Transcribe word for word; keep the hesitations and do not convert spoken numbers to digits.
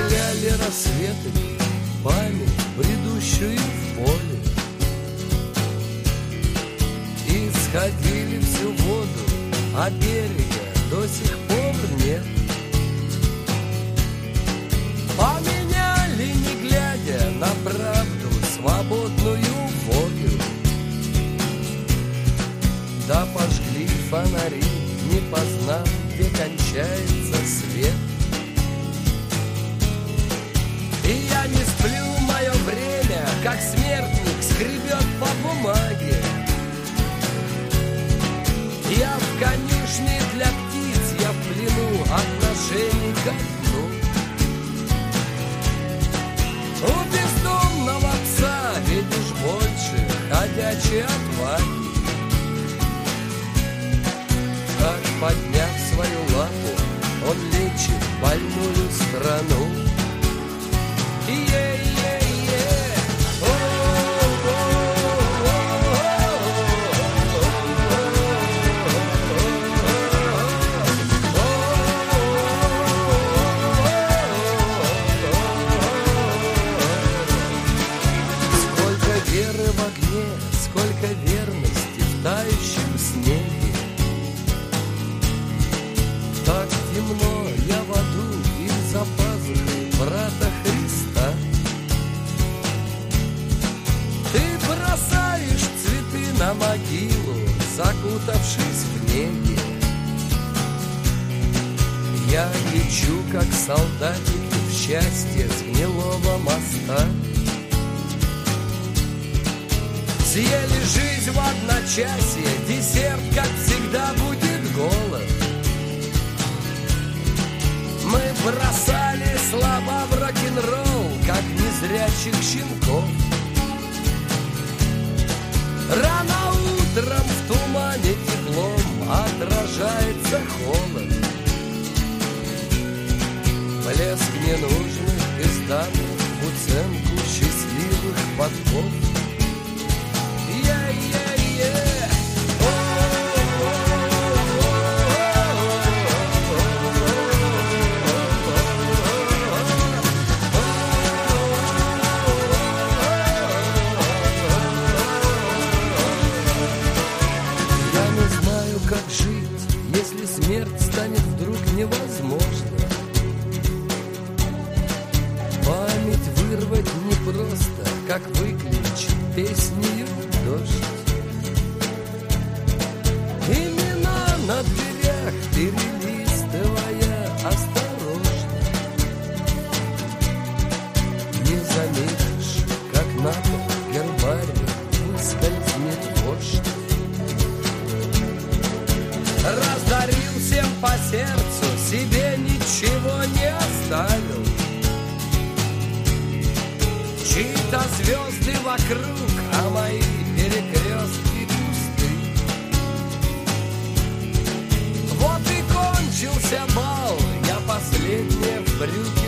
Стреляли рассветами память, бредущую в поле, и сходили всю воду, а берега до сих пор нет. Поменяли, не глядя на правду, свободную волю. Да пожгли фонари, не познав, где кончается свет. И я не сплю, мое время, как смертник, скребет по бумаге. Я в конюшне для птиц, я в плену отношений ко дну. У бездомного пса видишь больше ходячей отваги. Как, подняв свою лапу, он лечит больную страну. Сколько веры в огне, сколько верности в тающем снеге. Так темно я в аду и за пазухой брата Христа. Ты бросаешь цветы на могилу, закутавшись в неге. Я лечу, как солдатик, в счастье с гнилого моста. Съели жизнь в одночасье, десерт, как всегда, будет голод. Мы бросали слова в рок-н-ролл, как незрячих щенков. Рано утром в тумане теплом отражается холод. Блеск ненужных изданных в уценку счастливых подков. Yeah-yeah-yeah. Как жить, если смерть станет вдруг невозможно? Память вырвать непросто, как выключить песнею дождь. Имена на дверях перелистывая осторожно. Не заметишь, как на пол гербарий выскользнет вождь. Раздарил всем по сердцу, себе ничего не оставил. Чьи-то звезды вокруг, а мои перекрестки пусты. Вот и кончился бал, я последняя в брюке